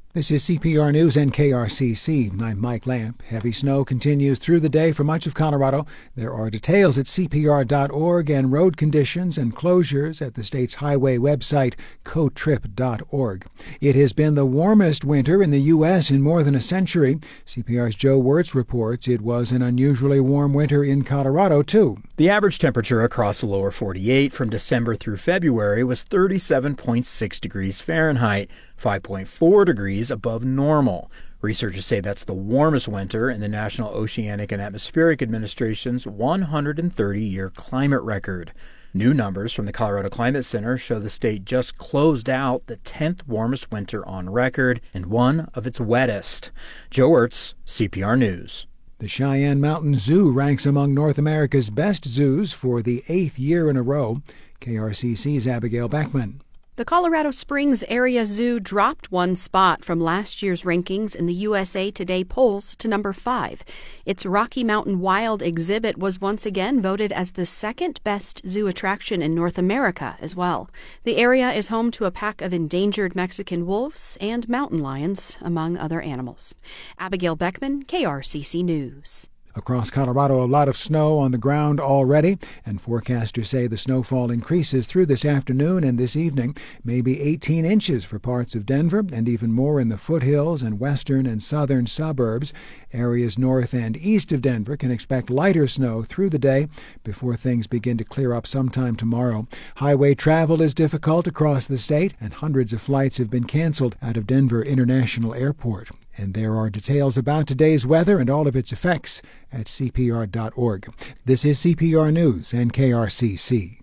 This is CPR News and KRCC. I'm Mike Lamp. Heavy snow continues through the day for much of Colorado. There are details at CPR.org and road conditions and closures at the state's highway website, cotrip.org. It has been the warmest winter in the U.S. in more than a century. CPR's Joe Wirtz reports it was an unusually warm winter in Colorado, too. The average temperature across the lower 48 from December through February was 37.6 degrees Fahrenheit, 5.4 degrees above normal. Researchers say that's the warmest winter in the National Oceanic and Atmospheric Administration's 130-year climate record. New numbers from the Colorado Climate Center show the state just closed out the 10th warmest winter on record and one of its wettest. Joe Wirtz, CPR News. The Cheyenne Mountain Zoo ranks among North America's best zoos for the 8th year in a row. KRCC's Abigail Beckman. The Colorado Springs Area Zoo dropped one spot from last year's rankings in the USA Today polls to number 5. Its Rocky Mountain Wild exhibit was once again voted as the second best zoo attraction in North America as well. The area is home to a pack of endangered Mexican wolves and mountain lions, among other animals. Abigail Beckman, KRCC News. Across Colorado, a lot of snow on the ground already, and forecasters say the snowfall increases through this afternoon and this evening, maybe 18 inches for parts of Denver, and even more in the foothills and western and southern suburbs. Areas north and east of Denver can expect lighter snow through the day before things begin to clear up sometime tomorrow. Highway travel is difficult across the state, and hundreds of flights have been canceled out of Denver International Airport. And there are details about today's weather and all of its effects at CPR.org. This is CPR News and KRCC.